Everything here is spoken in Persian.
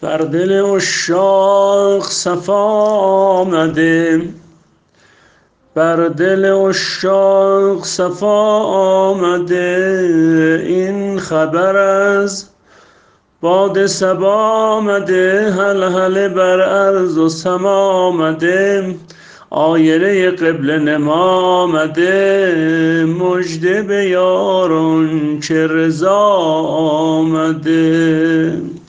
بر دل عشاق صفا آمده، بر دل عشاق صفا آمده. این خبر از باد صبا آمده، هلهله بر عرض و سما آمده. آینه قبله نما آمده، مژده به یاران که رضا آمده.